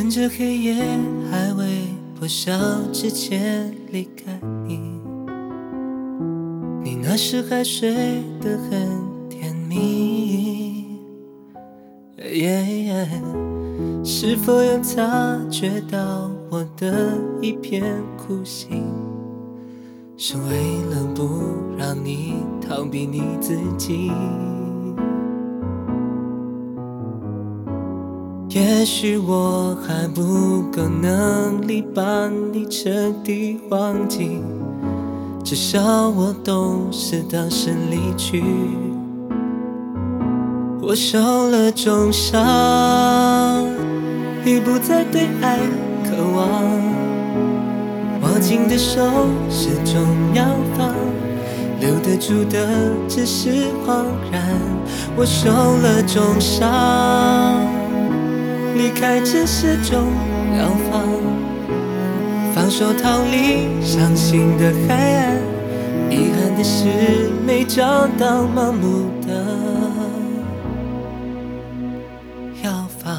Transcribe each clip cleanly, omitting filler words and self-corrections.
趁着黑夜还未破晓之前离开你，你那时还睡得很甜蜜，是否有察觉到我的一片苦心，是为了不让你逃避你自己。也许我还不够能力把你彻底忘记，至少我懂事当时离去，我受了重伤，已不再对爱渴望，握紧的手始终要放，留得住的只是恍然。我受了重伤，离开只是种疗法，放手逃离伤心的海岸，遗憾的是没找到盲目的药方。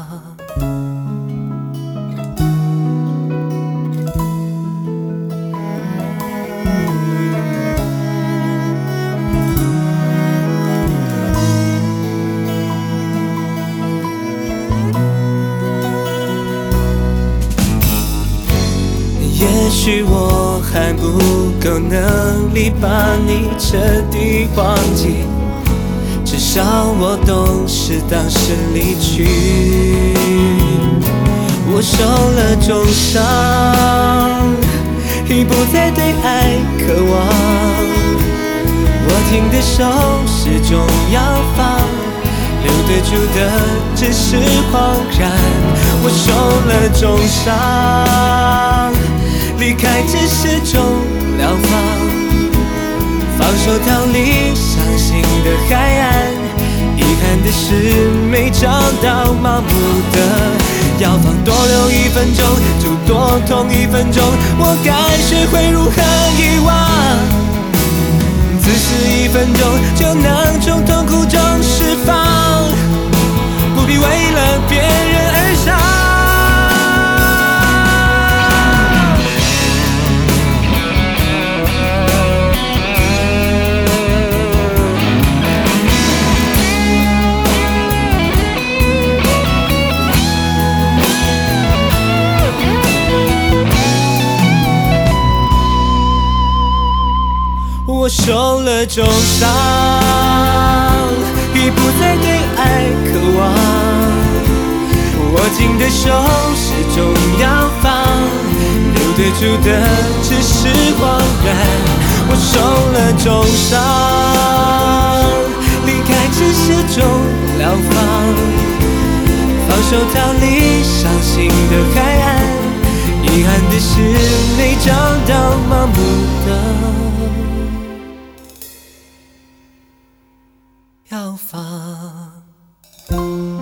也许我还不够能力把你彻底忘记，至少我懂事当时离去，我受了重伤，已不再对爱渴望，握紧的手始终要放，留得住的只是恍然。我受了重伤，离开只是种疗法，放手逃离伤心的海岸，遗憾的是没找到麻木的药方。多留1分钟就多痛1分钟，我该学会如何遗忘，自私1分钟就能从痛苦中释放，不必为了别人而伤。我受了重伤，已不再对爱渴望，握紧的手始终要放，留得住的只是恍然。我受了重伤，离开只是种疗方，放手逃离伤心的海岸，遗憾的是没找到盲目的药方。